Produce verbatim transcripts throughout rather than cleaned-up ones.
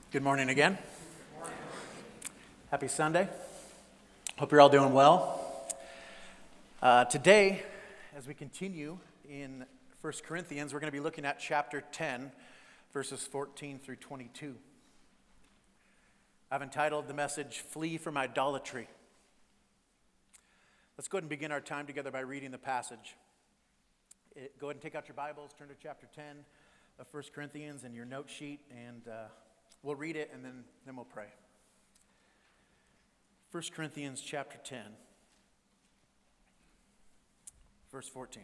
Good morning again. Happy Sunday. Hope you're all doing well. Uh, today, as we continue in First Corinthians, we're going to be looking at chapter ten, verses fourteen through twenty-two. I've entitled the message, Flee from Idolatry. Let's go ahead and begin our time together by reading the passage. It, go ahead and take out your Bibles, turn to chapter ten of First Corinthians and your note sheet, and uh, we'll read it and then, then we'll pray. First Corinthians chapter ten, verse fourteen.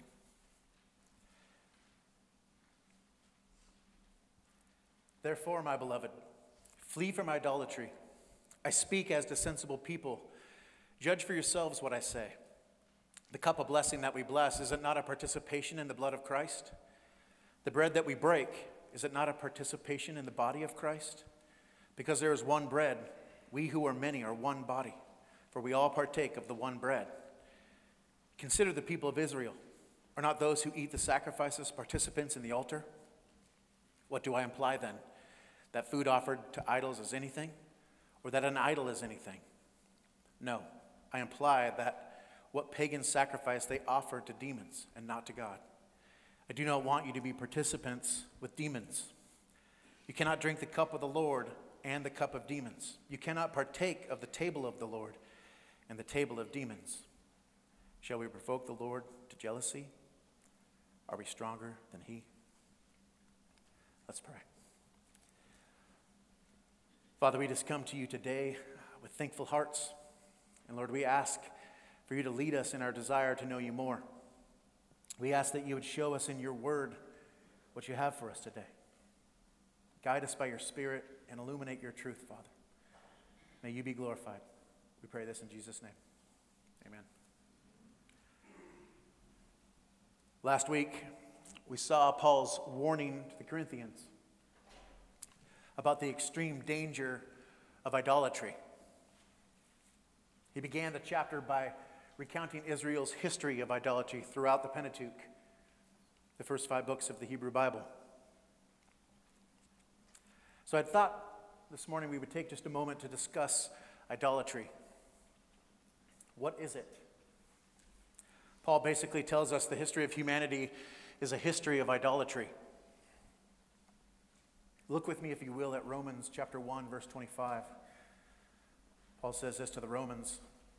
Therefore, my beloved, flee from idolatry. I speak as to sensible people. Judge for yourselves what I say. The cup of blessing that we bless, is it not a participation in the blood of Christ? The bread that we break, is it not a participation in the body of Christ? Because there is one bread, we who are many are one body, for we all partake of the one bread. Consider the people of Israel. Are not those who eat the sacrifices participants in the altar? What do I imply then? That food offered to idols is anything? Or that an idol is anything? No, I imply that what pagans sacrifice they offer to demons and not to God. I do not want you to be participants with demons. You cannot drink the cup of the Lord and the cup of demons. You cannot partake of the table of the Lord and the table of demons. Shall we provoke the Lord to jealousy? Are we stronger than he? Let's pray. Father, we just come to you today with thankful hearts. And Lord, we ask for you to lead us in our desire to know you more. We ask that you would show us in your word what you have for us today. Guide us by your Spirit and illuminate your truth, Father. May you be glorified. We pray this in Jesus' name. Amen. Last week, we saw Paul's warning to the Corinthians about the extreme danger of idolatry. He began the chapter by recounting Israel's history of idolatry throughout the Pentateuch, the first five books of the Hebrew Bible. So I thought this morning we would take just a moment to discuss idolatry. What is it? Paul basically tells us the history of humanity is a history of idolatry. Look with me, if you will, at Romans chapter one, verse twenty-five. Paul says this to the Romans.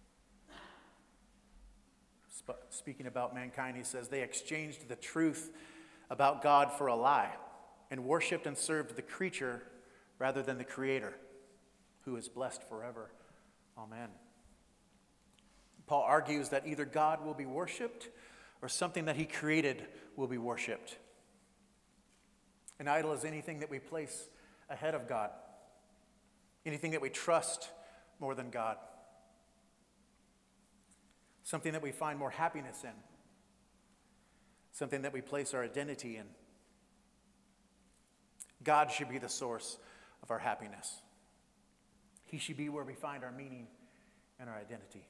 Speaking about mankind, he says, they exchanged the truth about God for a lie and worshipped and served the creature rather than the Creator, who is blessed forever. Amen. Paul argues that either God will be worshipped or something that he created will be worshipped. An idol is anything that we place ahead of God, anything that we trust more than God, something that we find more happiness in, something that we place our identity in. God should be the source of our happiness. He should be where we find our meaning and our identity.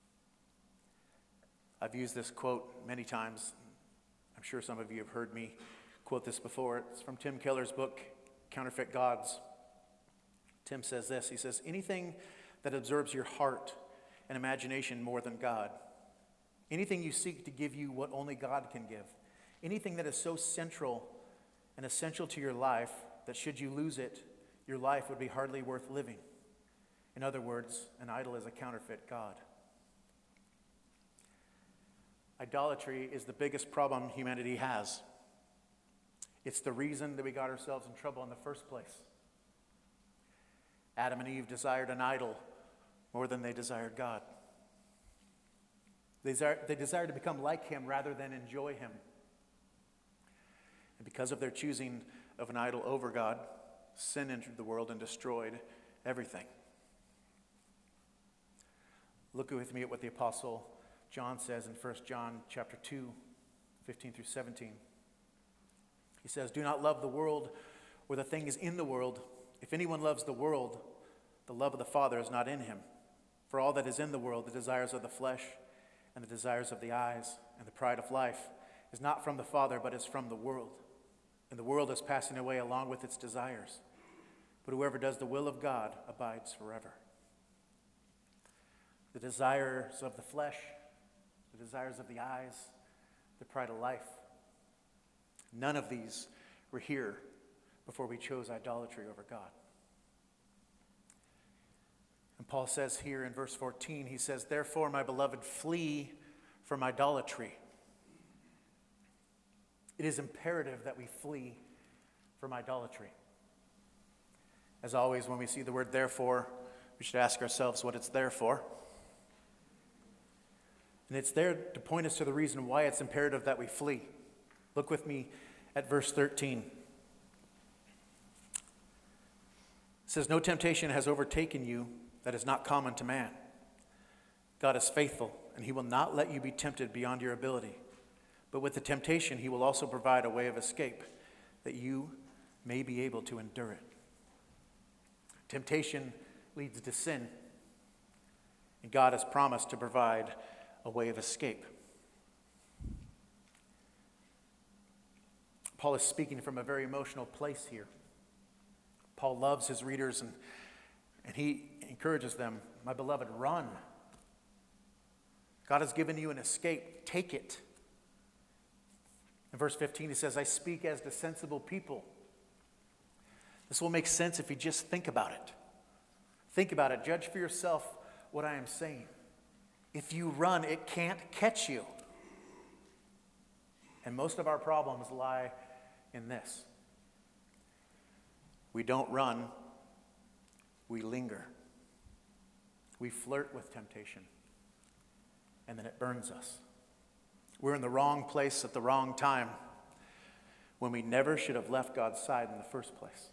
I've used this quote many times. I'm sure some of you have heard me quote this before. It's from Tim Keller's book, Counterfeit Gods. Tim says this, he says, anything that absorbs your heart and imagination more than God, anything you seek to give you what only God can give, anything that is so central and essential to your life that should you lose it, your life would be hardly worth living. In other words, an idol is a counterfeit God. Idolatry is the biggest problem humanity has. It's the reason that we got ourselves in trouble in the first place. Adam and Eve desired an idol more than they desired God. They desired, they desired to become like him rather than enjoy him. And because of their choosing of an idol over God, sin entered the world and destroyed everything. Look with me at what the Apostle John says in First John chapter two, fifteen through seventeen. He says, do not love the world or the things in the world. If anyone loves the world, the love of the Father is not in him. For all that is in the world, the desires of the flesh and the desires of the eyes and the pride of life, is not from the Father, but is from the world. And the world is passing away along with its desires. but whoever does the will of God abides forever. The desires of the flesh, the desires of the eyes, the pride of life, none of these were here before we chose idolatry over God. And Paul says here in verse fourteen, he says, "Therefore, my beloved, flee from idolatry." It is imperative that we flee from idolatry. As always, when we see the word therefore, we should ask ourselves what it's there for. And it's there to point us to the reason why it's imperative that we flee. Look with me at verse thirteen. It says, "No temptation has overtaken you that is not common to man. God is faithful, and he will not let you be tempted beyond your ability. But with the temptation, he will also provide a way of escape, that you may be able to endure it." Temptation leads to sin, and God has promised to provide a way of escape. Paul is speaking from a very emotional place here. Paul loves his readers, and, and he encourages them, "My beloved, run. God has given you an escape. Take it." In verse fifteen, he says, "I speak as to sensible people." This will make sense if you just think about it. Think about it. Judge for yourself what I am saying. If you run, it can't catch you. And most of our problems lie in this. We don't run, we linger. We flirt with temptation, and then it burns us. We're in the wrong place at the wrong time when we never should have left God's side in the first place.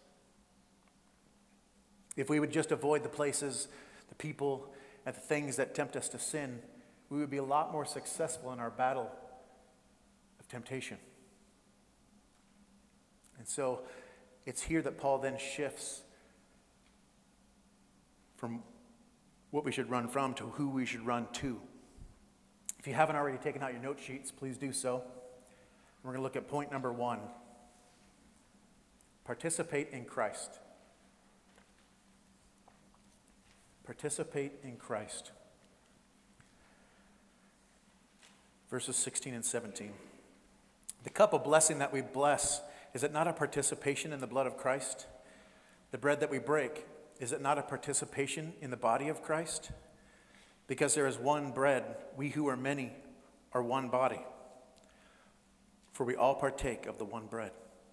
If we would just avoid the places, the people, and the things that tempt us to sin, we would be a lot more successful in our battle of temptation. And so it's here that Paul then shifts from what we should run from to who we should run to. If you haven't already taken out your note sheets, please do so. We're going to look at point number one. Participate in Christ. Participate in Christ. Verses sixteen and seventeen. "The cup of blessing that we bless, is it not a participation in the blood of Christ? The bread that we break, is it not a participation in the body of Christ? Because there is one bread, we who are many are one body. For we all partake of the one bread."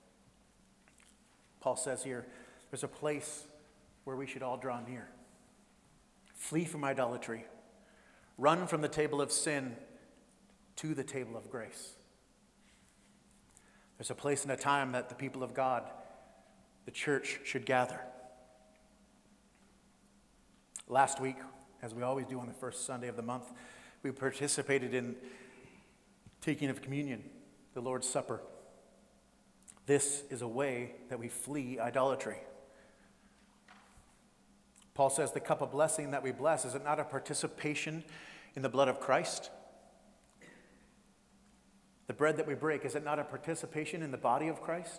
Paul says here, there's a place where we should all draw near. Flee from idolatry. Run from the table of sin to the table of grace. There's a place and a time that the people of God, the church, should gather. Last week, as we always do on the first Sunday of the month, we participated in taking of communion, the Lord's Supper. This is a way that we flee idolatry. Paul says the cup of blessing that we bless, is it not a participation in the blood of Christ? The bread that we break, is it not a participation in the body of Christ?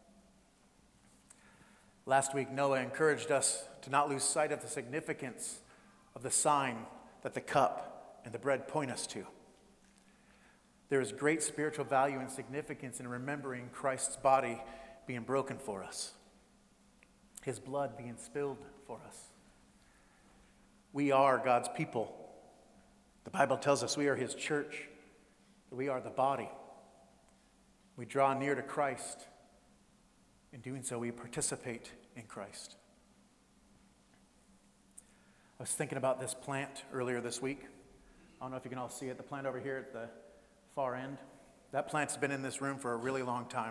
Last week, Noah encouraged us to not lose sight of the significance of the sign that the cup and the bread point us to. There is great spiritual value and significance in remembering Christ's body being broken for us, his blood being spilled for us. We are God's people. The Bible tells us we are his church, that we are the body. We draw near to Christ. In doing so, we participate in Christ. I was thinking about this plant earlier this week. I don't know if you can all see it, the plant over here at the far end. That plant's been in this room for a really long time.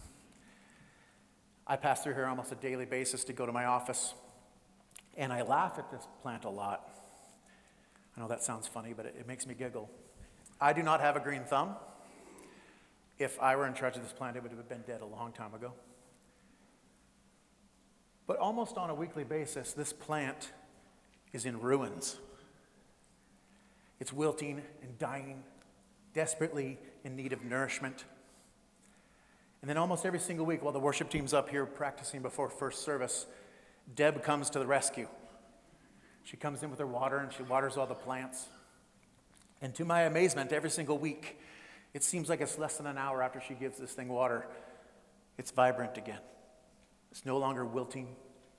I pass through here almost a daily basis to go to my office, and I laugh at this plant a lot. I know that sounds funny, but it, it makes me giggle. I do not have a green thumb. If I were in charge of this plant, it would have been dead a long time ago. But almost on a weekly basis, this plant is in ruins. It's wilting and dying, desperately in need of nourishment. And then almost every single week while the worship team's up here practicing before first service, Deb comes to the rescue. She comes in with her water and she waters all the plants. And to my amazement, every single week, it seems like it's less than an hour after she gives this thing water, it's vibrant again. It's no longer wilting.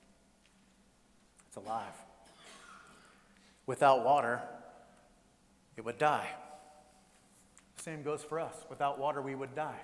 It's alive. Without water, it would die. Same goes for us. Without water, we would die.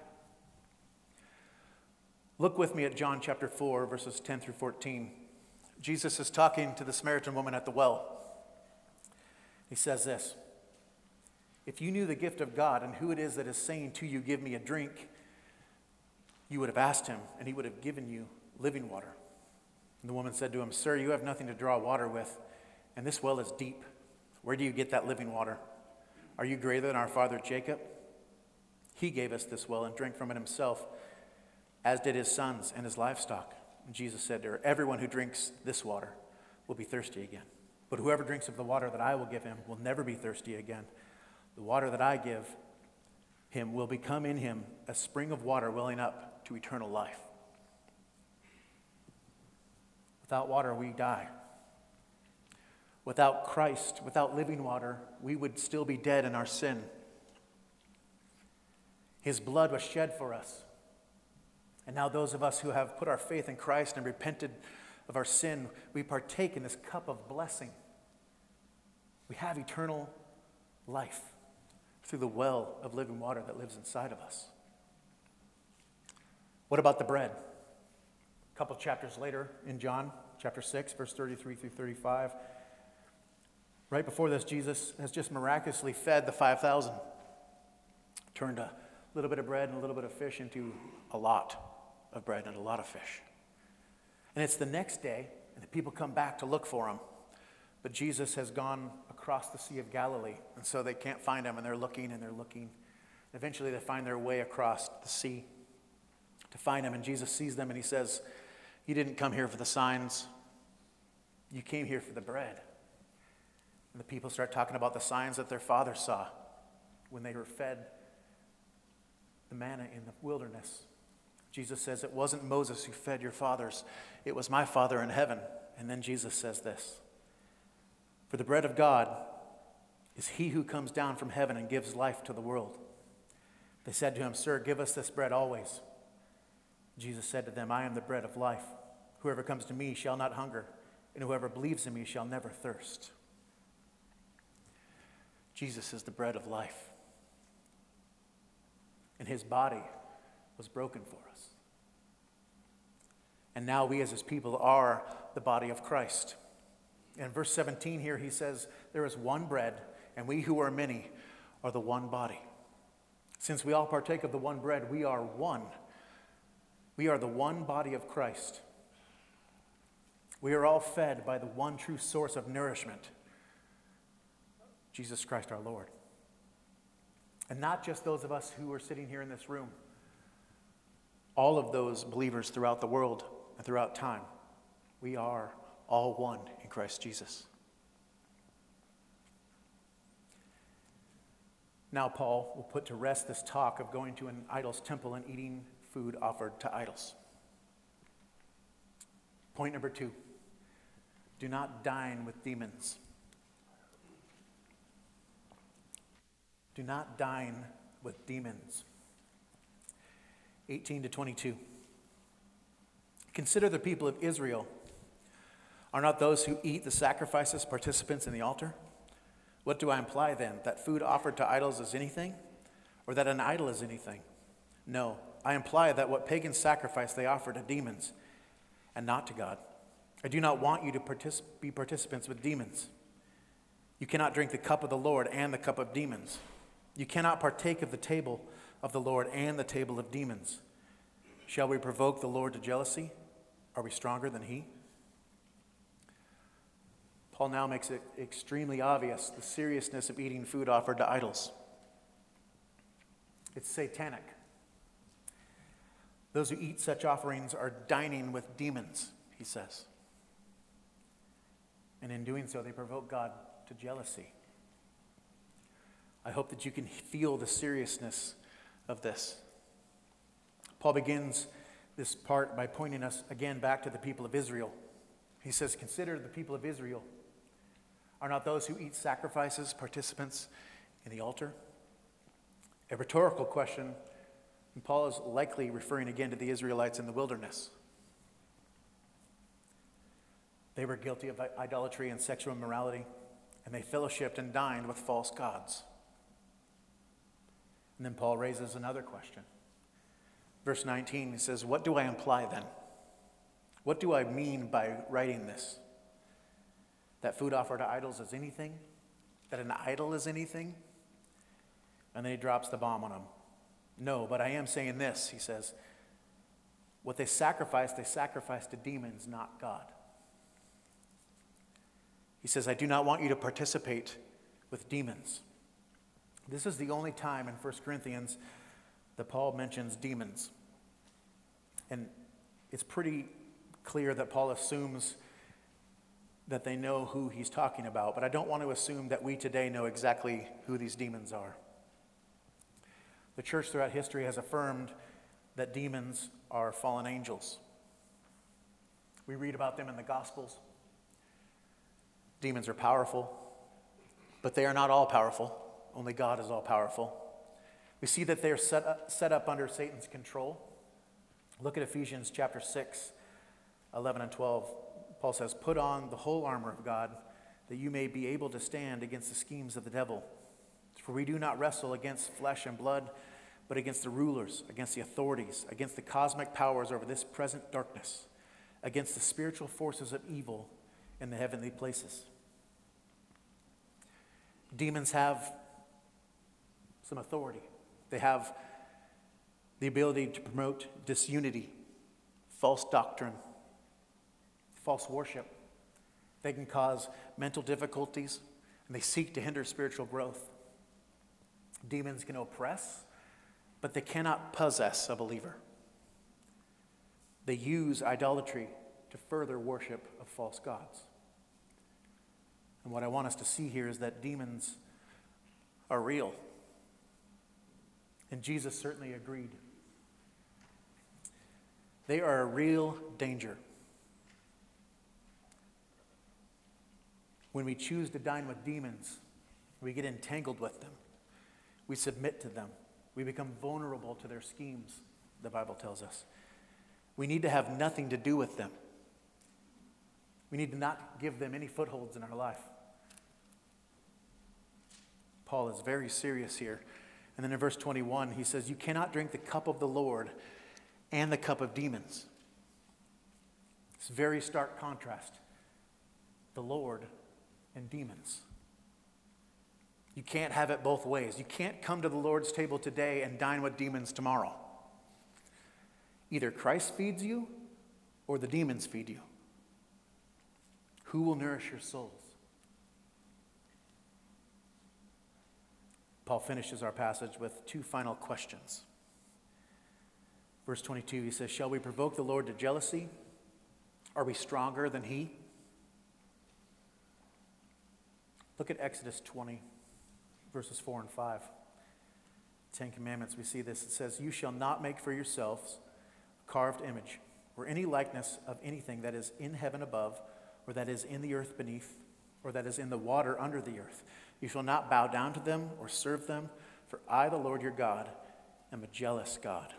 Look with me at John chapter four, verses ten through fourteen. Jesus is talking to the Samaritan woman at the well. He says this, "If you knew the gift of God and who it is that is saying to you, 'Give me a drink,' you would have asked him, and he would have given you living water." And the woman said to him, "Sir, you have nothing to draw water with, and this well is deep. Where do you get that living water? Are you greater than our father Jacob? He gave us this well and drank from it himself, as did his sons and his livestock." And Jesus said to her, "Everyone who drinks this water will be thirsty again. But whoever drinks of the water that I will give him will never be thirsty again. The water that I give him will become in him a spring of water welling up to eternal life." Without water, we die. Without Christ, without living water, we would still be dead in our sin. His blood was shed for us. And now those of us who have put our faith in Christ and repented of our sin, we partake in this cup of blessing. We have eternal life through the well of living water that lives inside of us. What about the bread? A couple chapters later in John, chapter six, verse thirty-three through thirty-five. Right before this, Jesus has just miraculously fed the five thousand. Turned a little bit of bread and a little bit of fish into a lot of bread and a lot of fish. And it's the next day, and the people come back to look for him. But Jesus has gone across the Sea of Galilee, and so they can't find him, and they're looking and they're looking. Eventually, they find their way across the sea to find him, and Jesus sees them, and he says, "You didn't come here for the signs. You came here for the bread." And the people start talking about the signs that their father saw when they were fed the manna in the wilderness. Jesus says, "It wasn't Moses who fed your fathers. It was my Father in heaven." And then Jesus says this, "For the bread of God is he who comes down from heaven and gives life to the world." They said to him, "Sir, give us this bread always." Jesus said to them, "I am the bread of life. Whoever comes to me shall not hunger, and whoever believes in me shall never thirst." Jesus is the bread of life. And his body was broken for us. And now we as his people are the body of Christ. In verse seventeen here, he says, "There is one bread, and we who are many are the one body." Since we all partake of the one bread, we are one. We are the one body of Christ. We are all fed by the one true source of nourishment, Jesus Christ our Lord. And not just those of us who are sitting here in this room. All of those believers throughout the world and throughout time, we are all one in Christ Jesus. Now Paul will put to rest this talk of going to an idol's temple and eating food offered to idols. Point number two, do not dine with demons. Do not dine with demons. eighteen to twenty-two. Consider the people of Israel. Are not those who eat the sacrifices participants in the altar? What do I imply then? That food offered to idols is anything? Or that an idol is anything? No, I imply that what pagans sacrifice they offer to demons and not to God. I do not want you to partic- be participants with demons. You cannot drink the cup of the Lord and the cup of demons. You cannot partake of the table of the Lord and the table of demons. Shall we provoke the Lord to jealousy? Are we stronger than he? Paul now makes it extremely obvious the seriousness of eating food offered to idols. It's satanic. Those who eat such offerings are dining with demons, he says. And in doing so, they provoke God to jealousy. I hope that you can feel the seriousness of this. Paul begins this part by pointing us again back to the people of Israel. He says, consider the people of Israel. Are not those who eat sacrifices participants in the altar? A rhetorical question, and Paul is likely referring again to the Israelites in the wilderness. They were guilty of idolatry and sexual immorality, and they fellowshipped and dined with false gods. And then Paul raises another question. Verse nineteen, he says, what do I imply then? What do I mean by writing this? That food offered to idols is anything? That an idol is anything? And then he drops the bomb on them. No, but I am saying this, he says. What they sacrifice, they sacrifice to demons, not God. He says, I do not want you to participate with demons. This is the only time in First Corinthians that Paul mentions demons. And it's pretty clear that Paul assumes that they know who he's talking about, but I don't want to assume that we today know exactly who these demons are. The church throughout history has affirmed that demons are fallen angels. We read about them in the Gospels. Demons are powerful, but they are not all powerful. Only God is all powerful. We see that they are set up, set up under Satan's control. Look at Ephesians chapter six, eleven and twelve. Paul says, put on the whole armor of God, that you may be able to stand against the schemes of the devil. For we do not wrestle against flesh and blood, but against the rulers, against the authorities, against the cosmic powers over this present darkness, against the spiritual forces of evil in the heavenly places. Demons have some authority. They have the ability to promote disunity, false doctrine, false worship. They can cause mental difficulties, and they seek to hinder spiritual growth. Demons can oppress, but they cannot possess a believer. They use idolatry to further worship of false gods. And what I want us to see here is that demons are real. And Jesus certainly agreed. They are a real danger. When we choose to dine with demons, we get entangled with them. We submit to them. We become vulnerable to their schemes, the Bible tells us. We need to have nothing to do with them. We need to not give them any footholds in our life. Paul is very serious here. And then in verse twenty-one, he says, you cannot drink the cup of the Lord and the cup of demons. It's a very stark contrast. The Lord and demons. You can't have it both ways. You can't come to the Lord's table today and dine with demons tomorrow. Either Christ feeds you or the demons feed you. Who will nourish your souls? Paul finishes our passage with two final questions. Verse twenty-two, he says, shall we provoke the Lord to jealousy? Are we stronger than he? Look at Exodus twenty, verses four and five. Ten Commandments, we see this. It says, you shall not make for yourselves a carved image or any likeness of anything that is in heaven above, or that is in the earth beneath, or that is in the water under the earth. You shall not bow down to them or serve them, for I, the Lord your God, am a jealous God.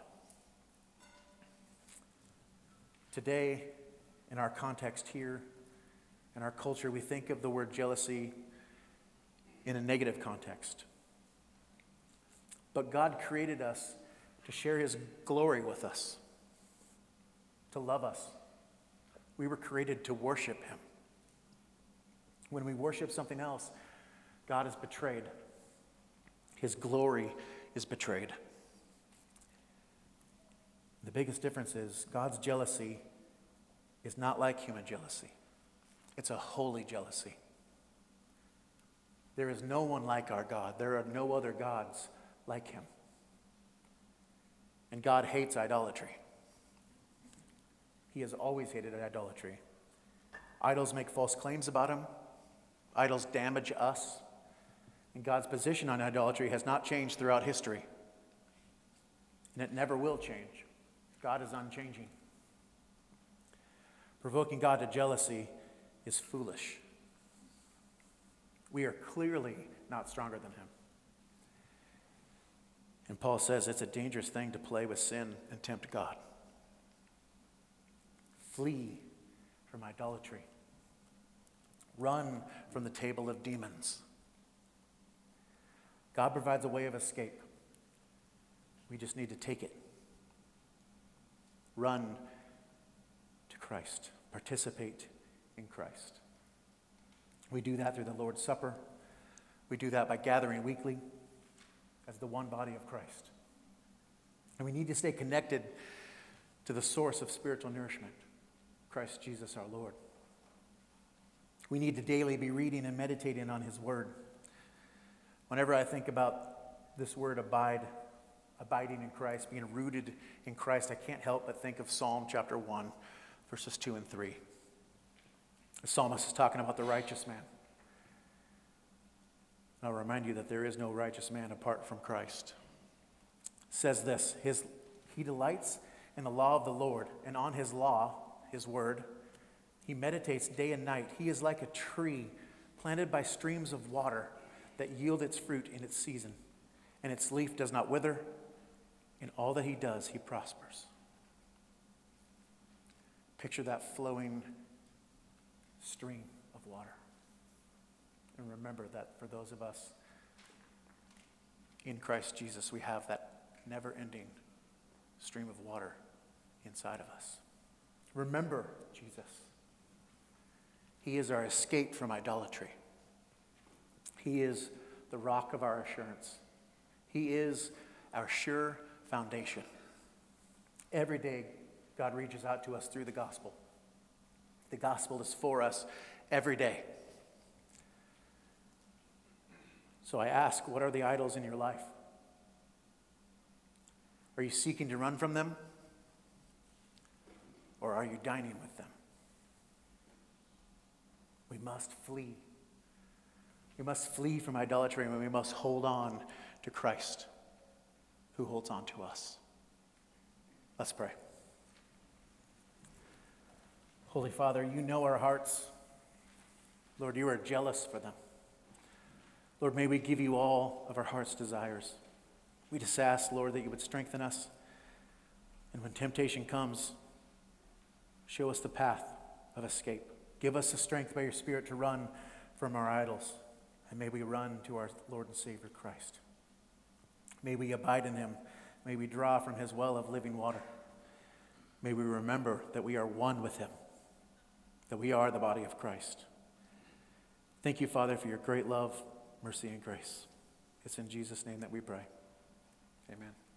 Today, in our context here, in our culture, we think of the word jealousy in a negative context. But God created us to share his glory with us, to love us. We were created to worship him. When we worship something else, God is betrayed. His glory is betrayed. The biggest difference is God's jealousy is not like human jealousy. It's a holy jealousy. There is no one like our God. There are no other gods like him. And God hates idolatry. He has always hated idolatry. Idols make false claims about him. Idols damage us. And God's position on idolatry has not changed throughout history. And it never will change. God is unchanging. Provoking God to jealousy is foolish. We are clearly not stronger than him. And Paul says it's a dangerous thing to play with sin and tempt God. Flee from idolatry. Run from the table of demons. God provides a way of escape. We just need to take it. Run to Christ. Participate in Christ. We do that through the Lord's Supper. We do that by gathering weekly as the one body of Christ. And we need to stay connected to the source of spiritual nourishment, Christ Jesus our Lord. We need to daily be reading and meditating on his word. Whenever I think about this word abide, abiding in Christ, being rooted in Christ, I can't help but think of Psalm chapter one, verses two and three. The psalmist is talking about the righteous man. And I'll remind you that there is no righteous man apart from Christ. It says this, his, he delights in the law of the Lord, and on his law, his word, he meditates day and night. He is like a tree planted by streams of water that yield its fruit in its season, and its leaf does not wither. In all that he does, he prospers. Picture that flowing stream of water. And remember that for those of us in Christ Jesus, we have that never-ending stream of water inside of us. Remember Jesus. He is our escape from idolatry. He is the rock of our assurance. He is our sure foundation. Every day, God reaches out to us through the gospel. The gospel is for us every day. So I ask, what are the idols in your life? Are you seeking to run from them? Or are you dining with them? We must flee. We must flee from idolatry, and we must hold on to Christ, who holds on to us. Let's pray. Holy Father, you know our hearts. Lord, you are jealous for them. Lord, may we give you all of our heart's desires. We just ask, Lord, that you would strengthen us. And when temptation comes, show us the path of escape. Give us the strength by your Spirit to run from our idols. And may we run to our Lord and Savior Christ. May we abide in him. May we draw from his well of living water. May we remember that we are one with him, that we are the body of Christ. Thank you, Father, for your great love, mercy, and grace. It's in Jesus' name that we pray. Amen.